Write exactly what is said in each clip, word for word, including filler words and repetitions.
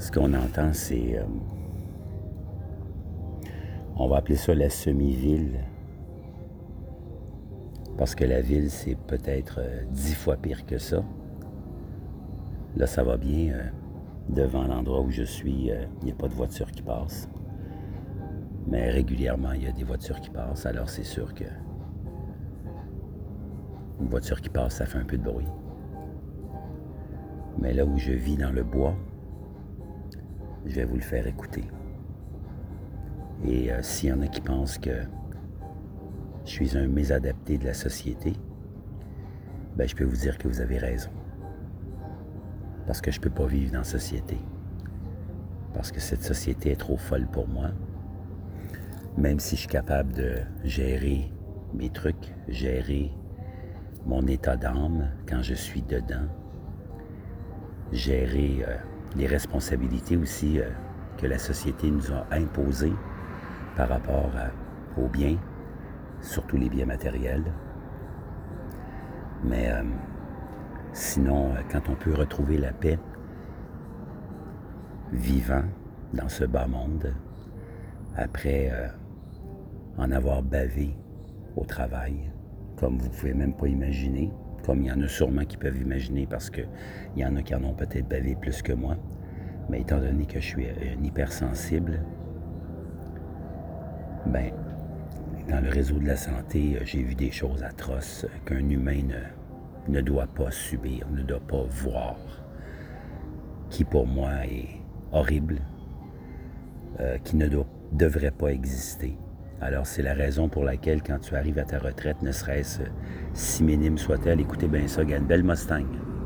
Ce qu'on entend, c'est... Euh, on va appeler ça la semi-ville. Parce que la ville, c'est peut-être euh, dix fois pire que ça. Là, ça va bien. Euh, devant l'endroit où je suis, il euh, n'y a pas de voiture qui passe. Mais régulièrement, il y a des voitures qui passent. Alors, c'est sûr que une voiture qui passe, ça fait un peu de bruit. Mais là où je vis dans le bois, je vais vous le faire écouter. Et euh, s'il y en a qui pensent que je suis un mésadapté de la société, ben je peux vous dire que vous avez raison. Parce que je ne peux pas vivre dans la société. Parce que cette société est trop folle pour moi. Même si je suis capable de gérer mes trucs, gérer mon état d'âme quand je suis dedans, gérer euh, les responsabilités aussi euh, que la société nous a imposées par rapport à, aux biens, surtout les biens matériels. Mais euh, sinon, euh, quand on peut retrouver la paix vivant dans ce bas monde, après euh, en avoir bavé au travail, comme vous ne pouvez même pas imaginer, comme il y en a sûrement qui peuvent imaginer parce qu'il y en a qui en ont peut-être bavé plus que moi, mais étant donné que je suis un hypersensible, ben, dans le réseau de la santé, j'ai vu des choses atroces qu'un humain ne, ne doit pas subir, ne doit pas voir, qui pour moi est horrible, euh, qui ne doit, devrait pas exister. Alors c'est la raison pour laquelle quand tu arrives à ta retraite, ne serait-ce si minime soit-elle, écoutez bien ça, il y a une belle Mustang.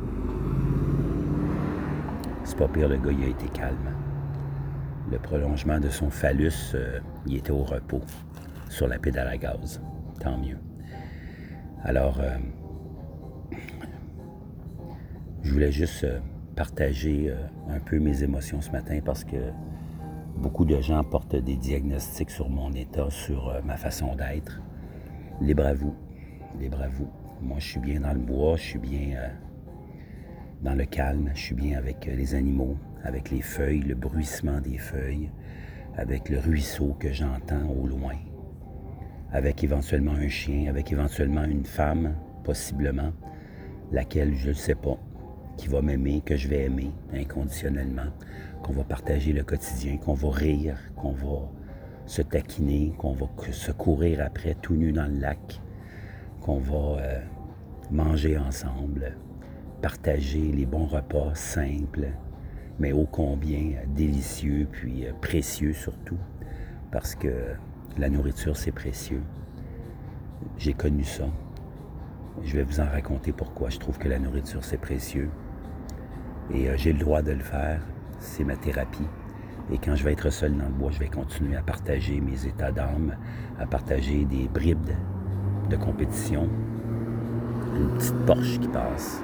C'est pas pire, le gars, il a été calme. Le prolongement de son phallus, euh, il était au repos, sur la pédale à gaz. Tant mieux. Alors, euh, je voulais juste euh, partager euh, un peu mes émotions ce matin parce que beaucoup de gens portent des diagnostics sur mon état, sur euh, ma façon d'être. Libre à vous. Libre à vous. Moi, je suis bien dans le bois, je suis bien euh, dans le calme, je suis bien avec euh, les animaux, avec les feuilles, le bruissement des feuilles, avec le ruisseau que j'entends au loin, avec éventuellement un chien, avec éventuellement une femme, possiblement, laquelle je ne sais pas, qui va m'aimer, que je vais aimer inconditionnellement, qu'on va partager le quotidien, qu'on va rire, qu'on va se taquiner, qu'on va se courir après tout nu dans le lac, qu'on va euh, manger ensemble, partager les bons repas simples, mais ô combien délicieux, puis euh, précieux surtout, parce que la nourriture, c'est précieux. J'ai connu ça. Je vais vous en raconter pourquoi je trouve que la nourriture, c'est précieux. Et euh, j'ai le droit de le faire. C'est ma thérapie. Et quand je vais être seul dans le bois, je vais continuer à partager mes états d'âme, à partager des bribes de compétition. Une petite Porsche qui passe.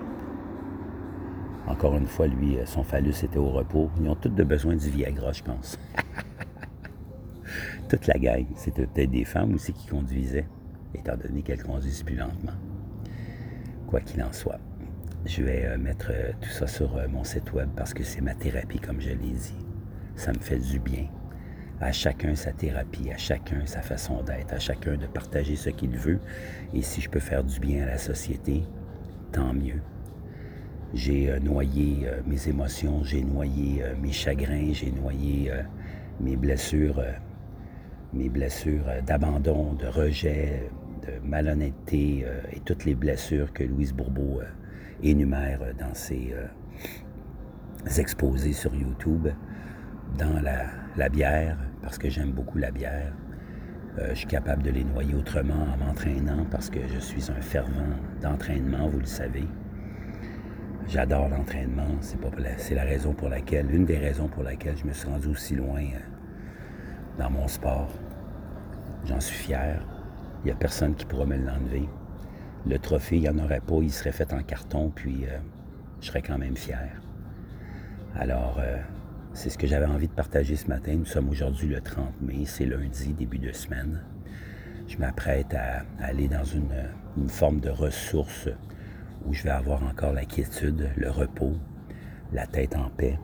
Encore une fois, lui, son phallus était au repos. Ils ont tous de besoin du Viagra, je pense. Toute la gang. C'était peut-être des femmes aussi qui conduisaient, étant donné qu'elles conduisent plus lentement. Quoi qu'il en soit. Je vais mettre tout ça sur mon site web parce que c'est ma thérapie, comme je l'ai dit. Ça me fait du bien. À chacun sa thérapie, à chacun sa façon d'être, à chacun de partager ce qu'il veut. Et si je peux faire du bien à la société, tant mieux. J'ai noyé mes émotions, j'ai noyé mes chagrins, j'ai noyé mes blessures, mes blessures d'abandon, de rejet, de malhonnêteté et toutes les blessures que Louise Bourbeau énumère dans ses exposés sur YouTube, dans la, la bière, parce que j'aime beaucoup la bière. Euh, je suis capable de les noyer autrement en m'entraînant, parce que je suis un fervent d'entraînement, vous le savez. J'adore l'entraînement, c'est, pas la, c'est la raison pour laquelle, une des raisons pour laquelle je me suis rendu aussi loin euh, dans mon sport. J'en suis fier. Il n'y a personne qui pourra me l'enlever. Le trophée, il n'y en aurait pas, il serait fait en carton, puis euh, je serais quand même fier. Alors, euh, c'est ce que j'avais envie de partager ce matin. Nous sommes aujourd'hui le trente mai, c'est lundi, début de semaine. Je m'apprête à, à aller dans une, une forme de ressource où je vais avoir encore la quiétude, le repos, la tête en paix,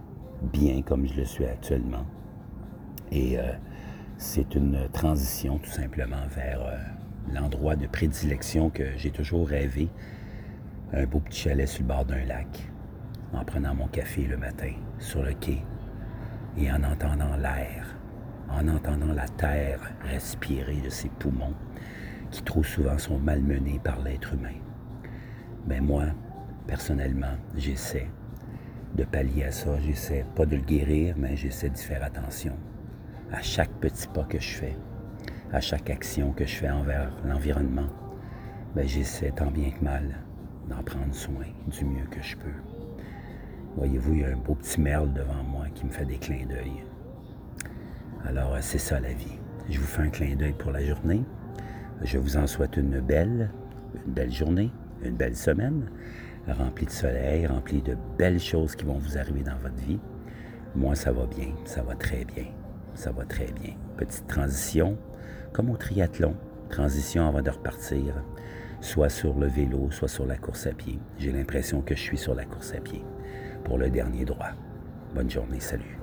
bien comme je le suis actuellement. Et euh, c'est une transition tout simplement vers euh, l'endroit de prédilection que j'ai toujours rêvé. Un beau petit chalet sur le bord d'un lac, en prenant mon café le matin sur le quai et en entendant l'air, en entendant la terre respirer de ses poumons qui trop souvent sont malmenés par l'être humain. Mais moi, personnellement, j'essaie de pallier à ça, j'essaie pas de le guérir, mais j'essaie d'y faire attention. À chaque petit pas que je fais, à chaque action que je fais envers l'environnement, ben j'essaie tant bien que mal d'en prendre soin du mieux que je peux. Voyez-vous, il y a un beau petit merle devant moi qui me fait des clins d'œil. Alors, c'est ça la vie. Je vous fais un clin d'œil pour la journée. Je vous en souhaite une belle, une belle journée, une belle semaine, remplie de soleil, remplie de belles choses qui vont vous arriver dans votre vie. Moi, ça va bien, ça va très bien, ça va très bien. Petite transition, comme au triathlon, transition avant de repartir, soit sur le vélo, soit sur la course à pied. J'ai l'impression que je suis sur la course à pied pour le dernier droit. Bonne journée, salut.